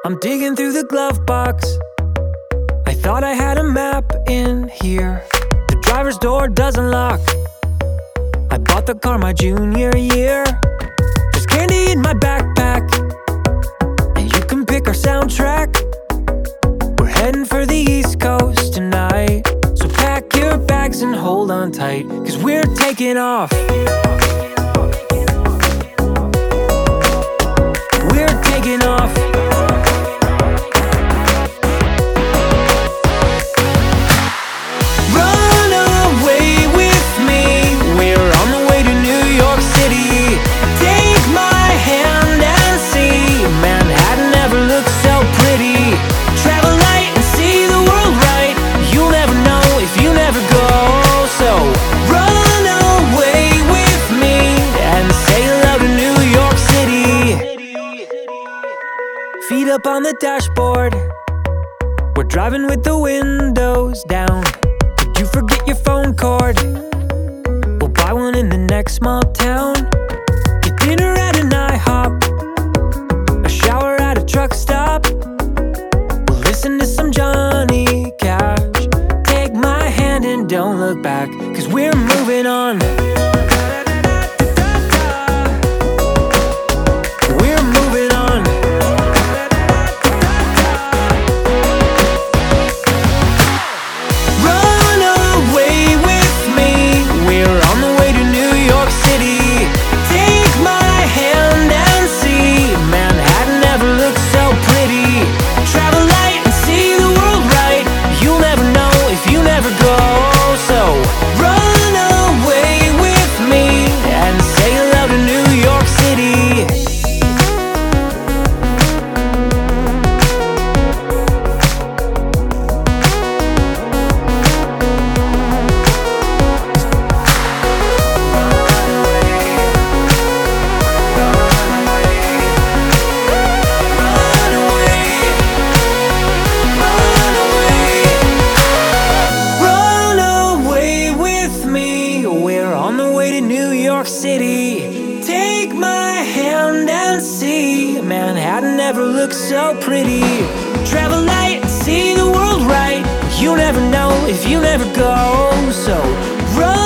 I'm digging through the glove box. I thought I had a map in here. The driver's door doesn't lock. I bought the car my junior year. There's candy in my backpack, and you can pick our soundtrack. We're heading for the East Coast tonight, so pack your bags and hold on tight, 'cause we're taking off. We're taking off. Run away with me. We're on the way to New York City. Take my hand and see. Manhattan never looked so pretty. Travel light and see the world right. You'll never know if you never go. So run away with me and say hello to New York City. Feet up on the dashboard. We're driving with the windows down. Did you forget your phone cord? We'll buy one in the next small town. Get dinner at an IHOP, a shower at a truck stop. We'll listen to some Johnny Cash. Take my hand and don't look back, 'cause we're moving on. We're moving on. Run away with me. We're on the way to New York City. Take my hand and see. Manhattan never looked so pretty. Travel light and see the world right. You'll never know if you never go. So run away with me and say hello to New York City. Run away with me. We're on the way to New York City. Take my hand and see. Manhattan never looked so pretty. Travel light and see the world right. You never know if you never go. So run